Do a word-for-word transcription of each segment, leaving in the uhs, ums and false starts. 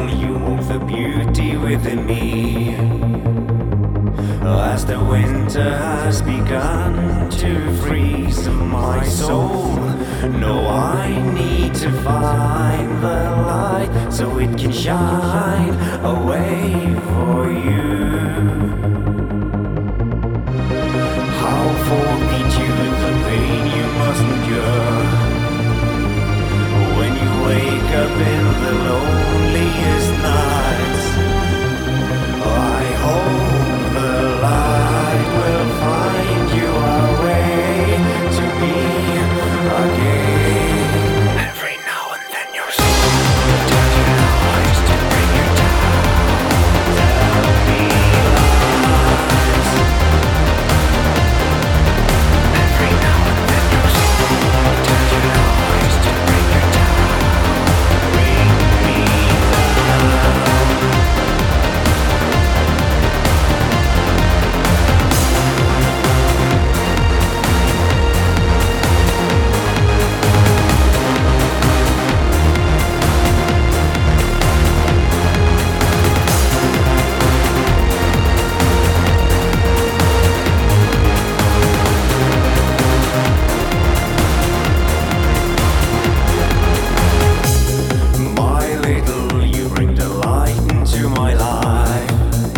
little, you move the beauty within me. As the winter has begun to freeze my soul, no, I need to find the light so it can shine away for you. How forbear you the pain you must endure when you wake up in the loneliest nights. I hope the light will find you a way to me again. Every now and then your soul turns your eyes to bring you down. Tell me lies. Every now and then your soul turns your eyes to bring you down. Bring me down. My little, you bring the light into my life.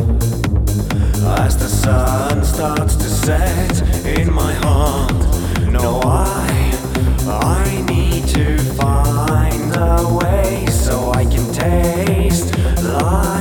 As the sun starts to set in my heart, no, I, I need to find a way so I can taste life.